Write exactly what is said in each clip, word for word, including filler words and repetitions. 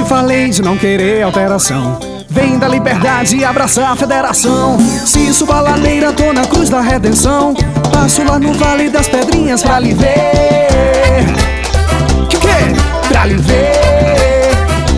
falei de não querer alteração. Vem da liberdade e abraçar a federação. Se subo a ladeira, tô na cruz da redenção. Passo lá no Vale das Pedrinhas pra lhe ver. Que o quê? Pra lhe ver.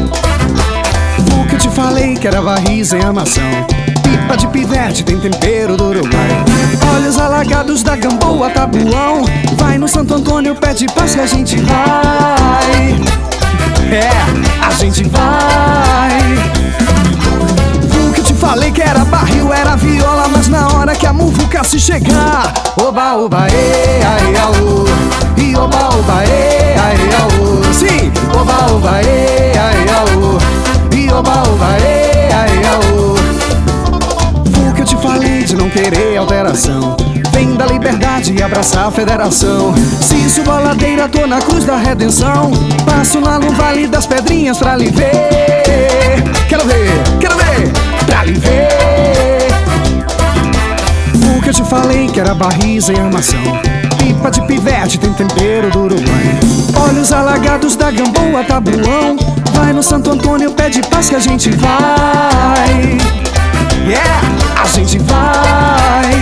O que eu te falei que era varriz em amação. Pipa de pivete tem tempero do Uruguai. Olhos alagados da Gamboa, Tabuão. Vai no Santo Antônio, pede paz que a gente vai. É, a gente vai. O que eu te falei que era barril, era viola. Mas na hora que a muvuca se chegar, oba, oba, e, ai, aô. E oba, oba, e, ai, aô. Sim, oba, oba, e, ai, aô. E oba, oba, e, ai, aô. O que eu te falei de não querer alteração. Vem da liberdade e abraçar a federação. Se subo a ladeira, tô na cruz da redenção. Passo lá no Vale das Pedrinhas pra lhe ver. Quero ver, quero ver, pra lhe ver. O que eu te falei que era barriz em armação. Pipa de pivete tem tempero do Uruguai. Olhos alagados da Gamboa, Tabuão. Vai no Santo Antônio, pede paz que a gente vai. Yeah, a gente vai.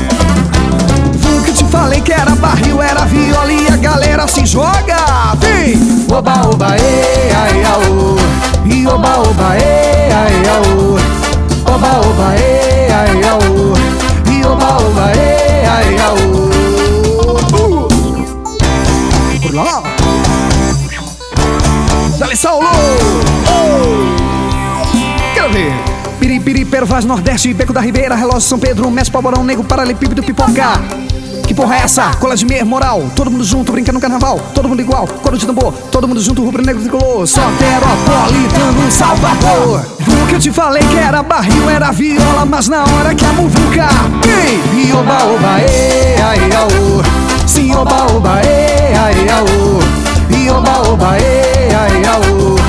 O que eu te falei que era barril, era viola e a galera se joga. Vem! Oba, oba, e, ai, aô. E oba, oba, e, ai, aô. Oba, oba, e, ai, aô. E oba, oba, e, ai, aô. Uh! Por lá! Dale, Saulo! Oh! Quero ver! Piripiri, Pervaz, Nordeste, Beco da Ribeira, Relógio São Pedro, Mestre, Palborão, Negro, Paralelepípedo, Pipoca. Que porra é essa? Cola de meia, moral. Todo mundo junto, brincando no carnaval. Todo mundo igual, coro de tambor. Todo mundo junto, rubro, negro, tricolor. Soteropolitano, Salvador. O que eu te falei que era barril, era viola. Mas na hora que a muvuca, ei! E oba, oba, e, ai, aô. Sim, oba, oba, e, ai, aô. E oba, oba, e, ai, aô.